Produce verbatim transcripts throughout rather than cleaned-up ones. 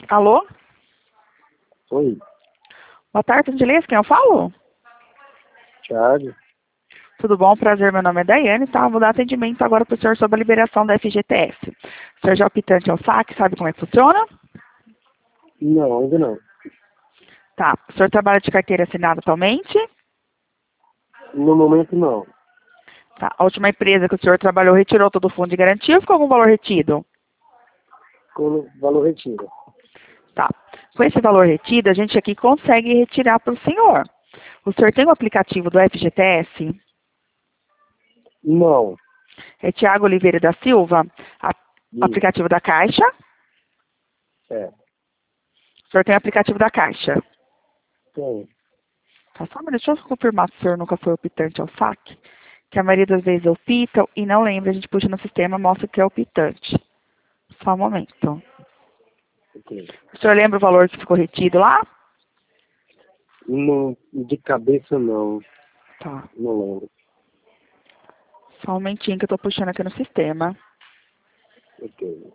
Alô? Oi, Boa tarde, gentileza. Quem eu falo? Thiago. Tudo bom? Prazer, meu nome é Daiane, tá? Vou dar atendimento agora para o senhor sobre a liberação da F G T S. O senhor já é optante ao saque, sabe como é que funciona? Não, ainda não. Tá. O senhor trabalha de carteira assinada atualmente? No momento, não. Tá. A última empresa que o senhor trabalhou retirou todo o fundo de garantia ou ficou algum valor retido? Com o valor retiro. Tá. Com esse valor retido, a gente aqui consegue retirar para o senhor. O senhor tem o aplicativo do F G T S? Não. É Tiago Oliveira da Silva, a- o Isso. aplicativo da Caixa. É. O senhor tem o aplicativo da Caixa? Tem. Tá, só um minuto, deixa eu confirmar se o senhor nunca foi optante ao saque. Que a maioria das vezes optam e não lembra, a gente puxa no sistema, mostra que é optante. Só um momento. Ok. O senhor lembra o valor que ficou retido lá? Não, de cabeça, não. Tá. Não lembro. Só um momentinho que eu tô puxando aqui no sistema. Ok.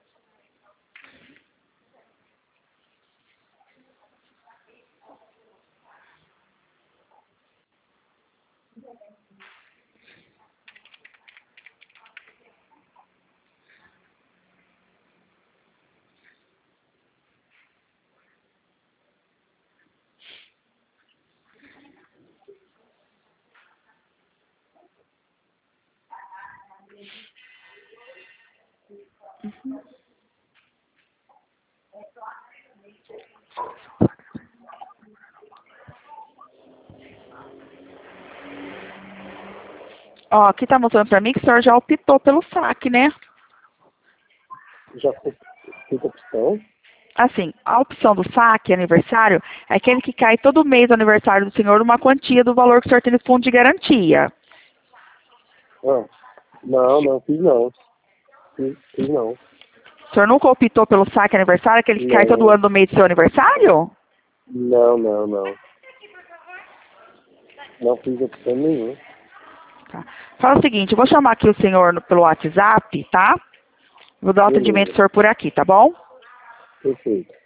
Ó, aqui tá mostrando pra mim que o senhor já optou pelo saque, né? Já fi- fica opção? Assim, a opção do saque aniversário é aquele que cai todo mês do aniversário do senhor uma quantia do valor que o senhor tem no fundo de garantia. Ah, não, não, fiz não. Fiz, fiz não. O senhor nunca optou pelo saque aniversário, aquele que cai todo Não, ano no mês do seu aniversário? não, não, não. Não fiz opção nenhuma. Tá. Fala o seguinte, eu vou chamar aqui o senhor no- pelo WhatsApp, tá? Vou dar o atendimento Beleza. do senhor por aqui, tá bom? Perfeito.